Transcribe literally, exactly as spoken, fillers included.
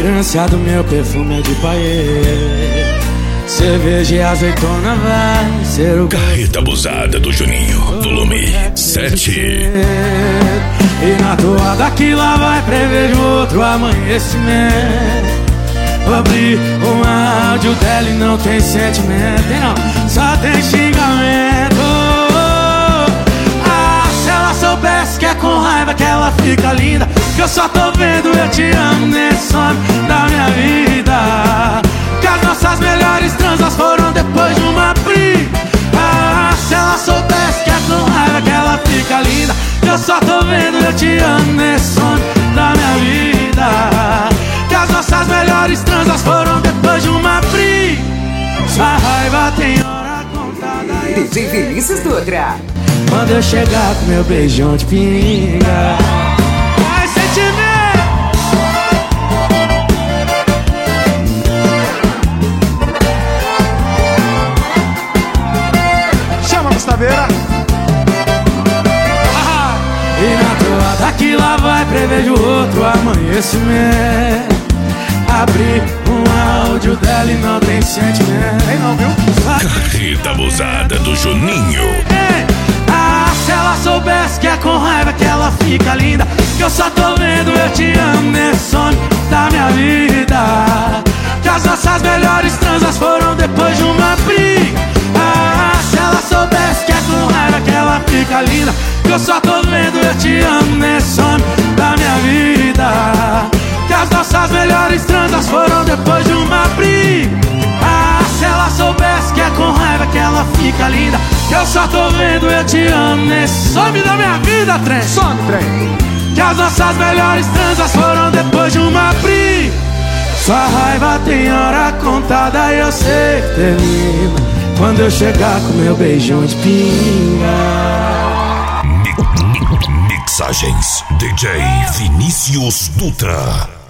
fragrância do meu perfume é de paê. Cerveja e azeitona vai ser o Carreta Abusada do Juninho, volume sete. E na toada que lá vai prevejo outro amanhecimento. Abri um áudio dela e não tem sentimento, tem não, só tem xingamento. Ah, se ela soubesse que é com raiva que ela fica linda, que eu só tô vendo eu te amo nesse some da minha vida. Que as nossas melhores transas foram depois de uma briga. Ah, se ela soubesse que é com raiva que ela fica linda, que eu só tô vendo eu te amo nesse some da minha vida. Que as nossas melhores transas foram depois de uma briga. Sua raiva tem hora contada. D J Vinícius Dutra. Quando eu chegar com meu beijão de pinga. Ai, sentimento. Chama a Gustaveira. Ah, e na toada que lá vai prevejo outro amanhecimento. Abri um áudio dela e não tem sentimento. Ei, não, viu? Carreta Abusada do Juninho. Ei, ah, se ela soubesse que é com raiva que ela fica linda, que eu só tô vendo eu te amo nesse some da minha vida. Que as nossas melhores transas foram depois de uma briga. Ah, se ela soubesse que é com raiva que ela fica linda, que eu só tô vendo eu te amo nesse some da minha vida. Que as nossas melhores transas foram depois de uma briga. Ah, se ela soubesse que é com raiva que ela fica linda, que eu só tô vendo eu te amo nesse some da minha vida, trem. Some, trem. Que as nossas melhores transas foram depois de uma briga. Sua raiva tem hora contada e eu sei que termina quando eu chegar com meu beijão de pinga. Mixagens D J Vinícius Dutra.